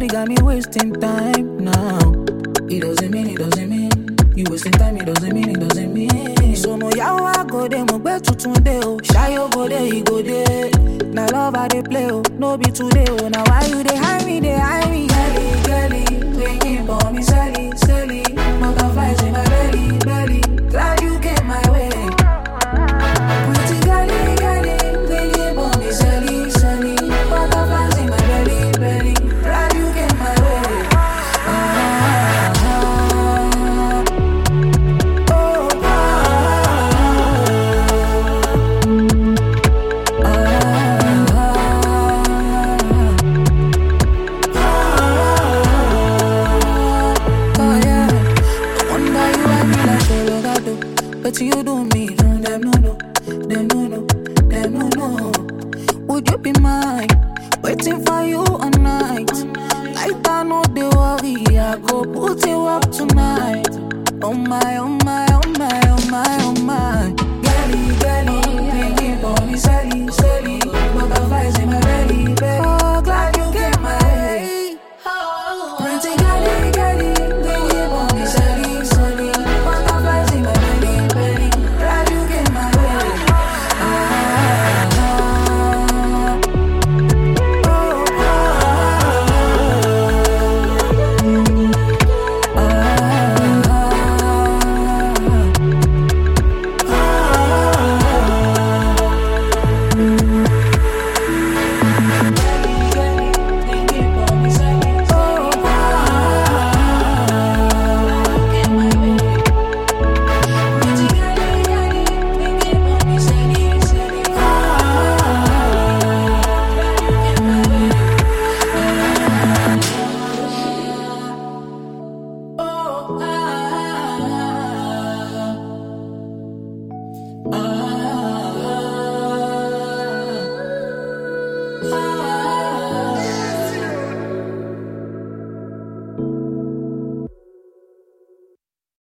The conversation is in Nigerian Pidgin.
Shawty got me wasting time now. It doesn't mean you wasting time, it doesn't mean. So no yawa I go there, mo gbe tutun de o. Shayo go there, he go there. Now love how they play oh, no be today oh. Now why you they hide me, Girly, thinking for me, Sally. Butterflies in my belly. Glad you came my way. Pretty girly, thinking for me, Sally. Butterflies in my belly. Glad you came my way. But you do me, them no. Would you be mine? Waiting for you all night. Like I know they worry, I go put you up tonight. Oh my,